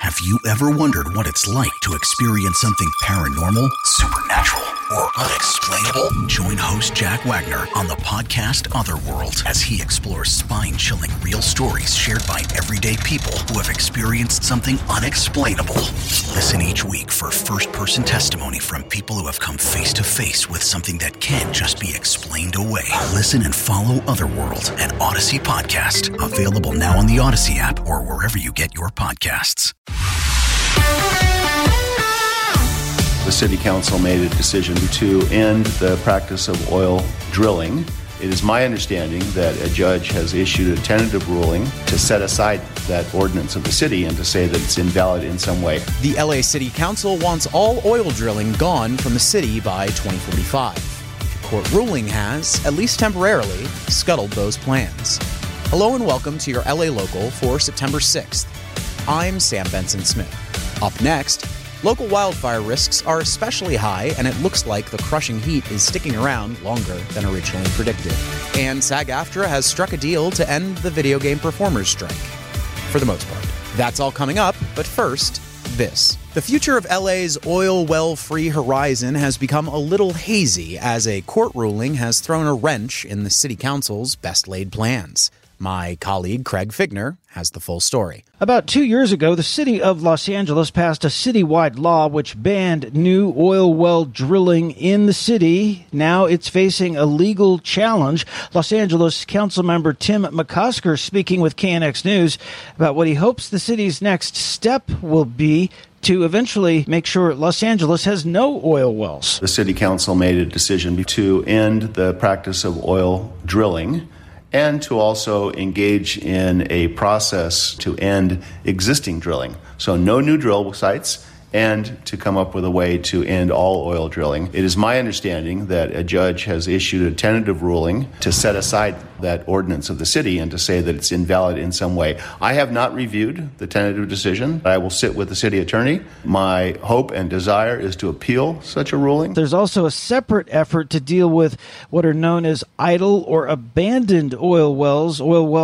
Have you ever wondered what it's like to experience something paranormal, supernatural, or unexplainable? Join host Jack Wagner on the podcast Otherworld as he explores spine-chilling real stories shared by everyday people who have experienced something unexplainable. Listen each week for first-person testimony from people who have come face-to-face with something that can't just be explained away. Listen and follow Otherworld, an Odyssey podcast, available now on the Odyssey app or wherever you get your podcasts. The City Council made a decision to end the practice of oil drilling. It is my understanding that a judge has issued a tentative ruling to set aside that ordinance of the city and to say that it's invalid in some way. The LA City Council wants all oil drilling gone from the city by 2045. The court ruling has, at least temporarily, scuttled those plans. Hello and welcome to your LA Local for September 6th. I'm Sam Benson-Smith. Up next, local wildfire risks are especially high, and it looks like the crushing heat is sticking around longer than originally predicted. And SAG-AFTRA has struck a deal to end the video game performers strike. For the most part. That's all coming up, but first, this. The future of LA's oil well-free horizon has become a little hazy as a court ruling has thrown a wrench in the City Council's best-laid plans. My colleague Craig Figner has the full story. About 2 years ago, the city of Los Angeles passed a citywide law which banned new oil well drilling in the city. Now it's facing a legal challenge. Los Angeles Councilmember Tim McCosker speaking with KNX News about what he hopes the city's next step will be to eventually make sure Los Angeles has no oil wells. The City Council made a decision to end the practice of oil drilling and to also engage in a process to end existing drilling. So no new drill sites, and to come up with a way to end all oil drilling. It is my understanding that a judge has issued a tentative ruling to set aside that ordinance of the city and to say that it's invalid in some way. I have not reviewed the tentative decision. I will sit with the city attorney. My hope and desire is to appeal such a ruling. There's also a separate effort to deal with what are known as idle or abandoned oil wells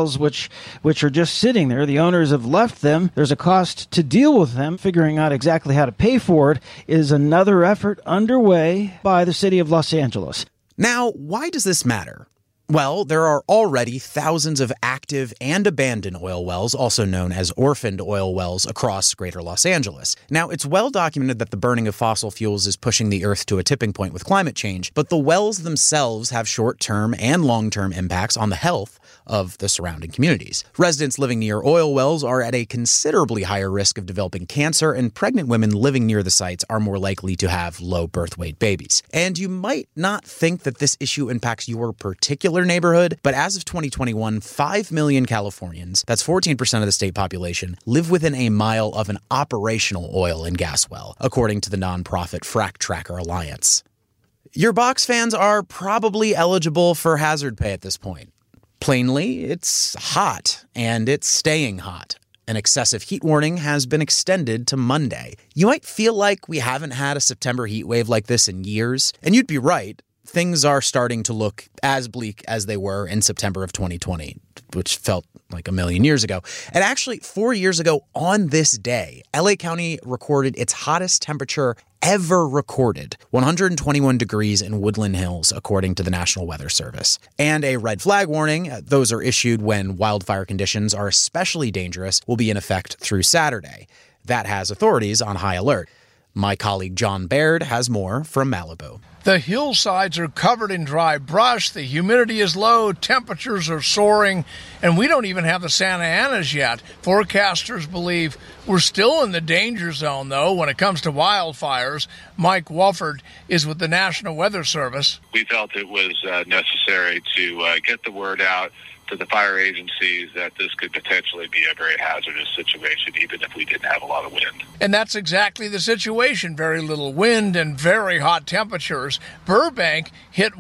which are just sitting there. The owners have left them. There's a cost to deal with them. Figuring out exactly how to pay for it is another effort underway by the city of Los Angeles. Now, why does this matter? Well, there are already thousands of active and abandoned oil wells, also known as orphaned oil wells, across greater Los Angeles. Now, it's well documented that the burning of fossil fuels is pushing the Earth to a tipping point with climate change, but the wells themselves have short-term and long-term impacts on the health of the surrounding communities. Residents living near oil wells are at a considerably higher risk of developing cancer, and pregnant women living near the sites are more likely to have low birth weight babies. And you might not think that this issue impacts your particular neighborhood, but as of 2021, 5 million Californians, that's 14% of the state population, live within a mile of an operational oil and gas well, according to the nonprofit Frack Tracker Alliance. Your box fans are probably eligible for hazard pay at this point. Plainly, it's hot, and it's staying hot. An excessive heat warning has been extended to Monday. You might feel like we haven't had a September heat wave like this in years, and you'd be right. Things are starting to look as bleak as they were in September of 2020, which felt like a million years ago. And actually, 4 years ago on this day, LA County recorded its hottest temperature ever recorded, 121 degrees in Woodland Hills, according to the National Weather Service. And a red flag warning, those are issued when wildfire conditions are especially dangerous, will be in effect through Saturday. That has authorities on high alert. My colleague John Baird has more from Malibu. The hillsides are covered in dry brush, the humidity is low, temperatures are soaring, and we don't even have the Santa Anas yet. Forecasters believe we're still in the danger zone, though, when it comes to wildfires. Mike Wolford is with the National Weather Service. We felt it was necessary to get the word out to the fire agencies that this could potentially be a very hazardous situation, even if we didn't have a lot of wind. And that's exactly the situation. Very little wind and very hot temperatures. Burbank hit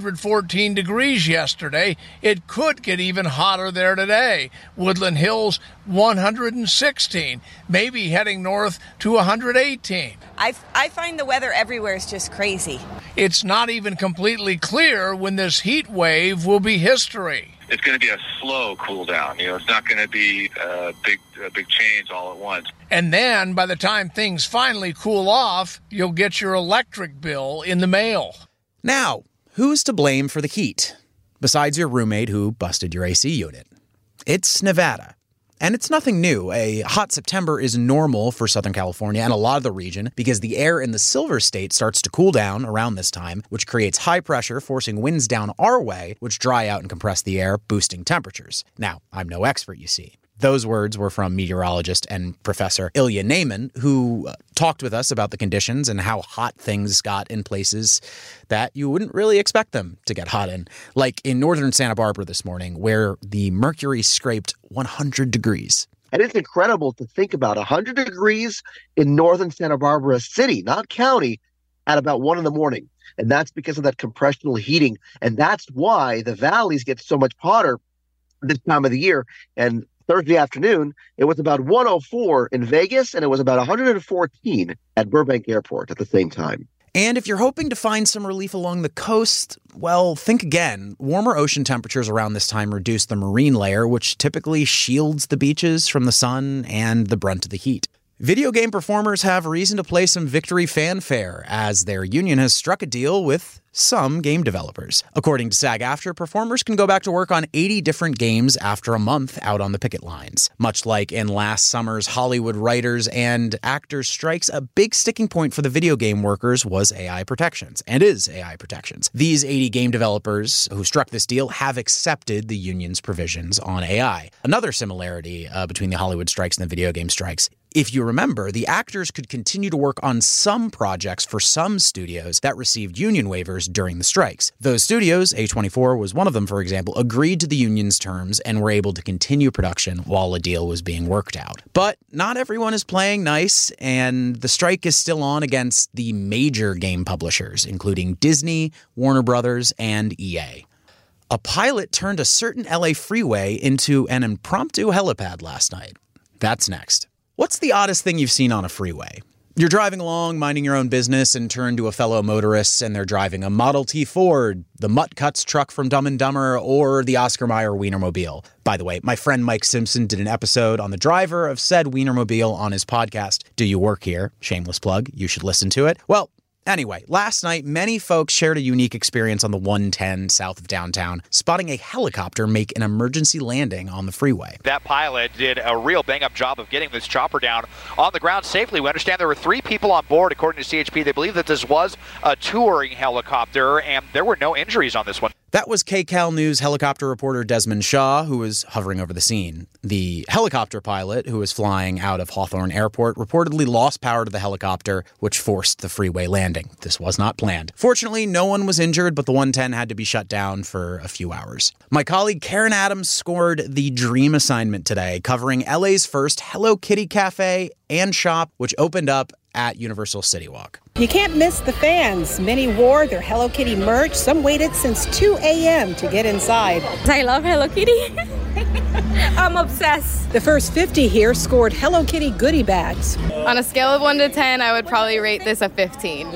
114 degrees yesterday. It could get even hotter there today. Woodland Hills, 116, maybe heading north to 118. I find the weather everywhere is just crazy. It's not even completely clear when this heat wave will be history. it's going to be a slow cool down. It's not going to be a big change all at once. And then by the time things finally cool off, you'll get your electric bill in the mail. Now, who's to blame for the heat? Besides your roommate who busted your AC unit. It's Nevada. And it's nothing new. A hot September is normal for Southern California and a lot of the region because the air in the Silver State starts to cool down around this time, which creates high pressure, forcing winds down our way, which dry out and compress the air, boosting temperatures. Now, I'm no expert, you see. Those words were from meteorologist and Professor Ilya Neyman, who talked with us about the conditions and how hot things got in places that you wouldn't really expect them to get hot in. Like in northern Santa Barbara this morning, where the mercury scraped 100 degrees. And it's incredible to think about 100 degrees in northern Santa Barbara city, not county, at about 1 a.m. And that's because of that compressional heating. And that's why the valleys get so much hotter this time of the year. And Thursday afternoon, it was about 104 in Vegas, and it was about 114 at Burbank Airport at the same time. And if you're hoping to find some relief along the coast, well, think again. Warmer ocean temperatures around this time reduce the marine layer, which typically shields the beaches from the sun and the brunt of the heat. Video game performers have reason to play some victory fanfare, as their union has struck a deal with some game developers. According to SAG-AFTRA, performers can go back to work on 80 different games after a month out on the picket lines. Much like in last summer's Hollywood writers and actors strikes, a big sticking point for the video game workers was AI protections, and is AI protections. These 80 game developers who struck this deal have accepted the union's provisions on AI. Another similarity between the Hollywood strikes and the video game strikes. If you remember, the actors could continue to work on some projects for some studios that received union waivers during the strikes. Those studios, A24 was one of them, for example, agreed to the union's terms and were able to continue production while a deal was being worked out. But not everyone is playing nice, and the strike is still on against the major game publishers, including Disney, Warner Brothers, and EA. A pilot turned a certain LA freeway into an impromptu helipad last night. That's next. What's the oddest thing you've seen on a freeway? You're driving along, minding your own business, and turn to a fellow motorist, and they're driving a Model T Ford, the Mutt Cuts truck from Dumb and Dumber, or the Oscar Mayer Wienermobile. By the way, my friend Mike Simpson did an episode on the driver of said Wienermobile on his podcast, Do You Work Here? Shameless plug. You should listen to it. Well, anyway, last night, many folks shared a unique experience on the 110 south of downtown, spotting a helicopter make an emergency landing on the freeway. That pilot did a real bang-up job of getting this chopper down on the ground safely. We understand there were 3 people on board, according to CHP. They believe that this was a touring helicopter, and there were no injuries on this one. That was KCAL News helicopter reporter Desmond Shaw, who was hovering over the scene. The helicopter pilot, who was flying out of Hawthorne Airport, reportedly lost power to the helicopter, which forced the freeway landing. This was not planned. Fortunately, no one was injured, but the 110 had to be shut down for a few hours. My colleague Karen Adams scored the dream assignment today, covering LA's first Hello Kitty cafe and shop, which opened up at Universal City Walk. You can't miss the fans. Many wore their Hello Kitty merch. Some waited since 2 a.m. to get inside. I love Hello Kitty. I'm obsessed. The first 50 here scored Hello Kitty goodie bags. On a scale of 1 to 10, I would probably rate this a 15.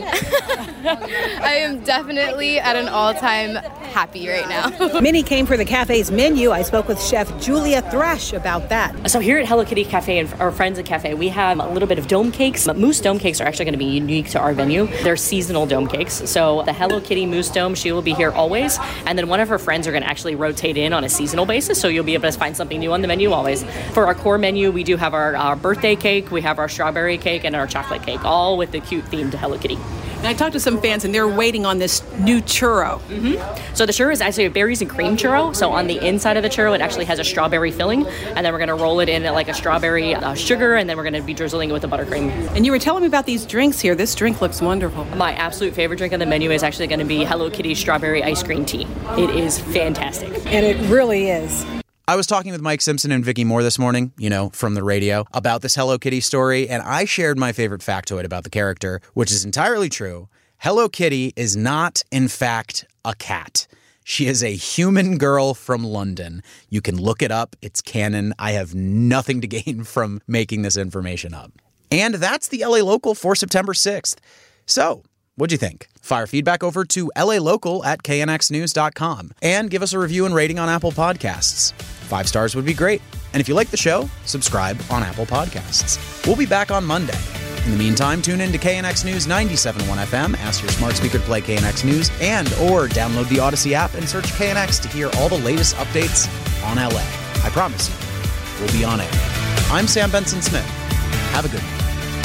I am definitely at an all-time happy right now. Many came for the cafe's menu. I spoke with Chef Julia Thrash about that. So here at Hello Kitty Cafe and our friends at Cafe, we have a little bit of dome cakes. Mousse dome cakes are actually going to be unique to our venue. They're seasonal dome cakes. So the Hello Kitty mousse dome, she will be here always. And then one of her friends are going to actually rotate in on a seasonal basis. So you'll be able to find something new on the menu always. For our core menu, we do have our birthday cake, we have our strawberry cake, and our chocolate cake, all with the cute theme to Hello Kitty. And I talked to some fans, and they're waiting on this new churro. Mm-hmm. So the churro is actually a berries and cream churro. So on the inside of the churro, it actually has a strawberry filling, and then we're going to roll it in like a strawberry sugar, and then we're going to be drizzling it with the buttercream. And you were telling me about these drinks here. This drink looks wonderful. My absolute favorite drink on the menu is actually going to be Hello Kitty strawberry ice cream tea. It is fantastic. And it really is. I was talking with Mike Simpson and Vicky Moore this morning, from the radio, about this Hello Kitty story, and I shared my favorite factoid about the character, which is entirely true. Hello Kitty is not, in fact, a cat. She is a human girl from London. You can look it up. It's canon. I have nothing to gain from making this information up. And that's the LA Local for September 6th. So, What'd you think? Fire feedback over to lalocal@knxnews.com and give us a review and rating on Apple Podcasts. 5 stars would be great. And if you like the show, subscribe on Apple Podcasts. We'll be back on Monday. In the meantime, tune in to KNX News 97.1 FM, ask your smart speaker to play KNX News, or download the Odyssey app and search KNX to hear all the latest updates on LA. I promise you, we'll be on air. I'm Sam Benson-Smith. Have a good one.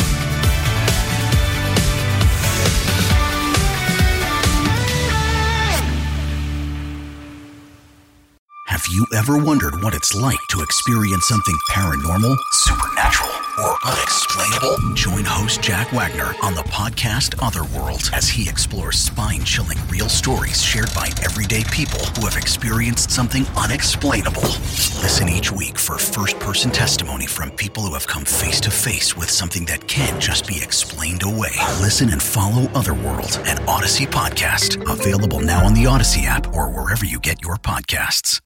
Have you ever wondered what it's like to experience something paranormal, supernatural, or unexplainable? Join host Jack Wagner on the podcast Otherworld as he explores spine-chilling real stories shared by everyday people who have experienced something unexplainable. Listen each week for first-person testimony from people who have come face-to-face with something that can't just be explained away. Listen and follow Otherworld, an Odyssey podcast. Available now on the Odyssey app or wherever you get your podcasts.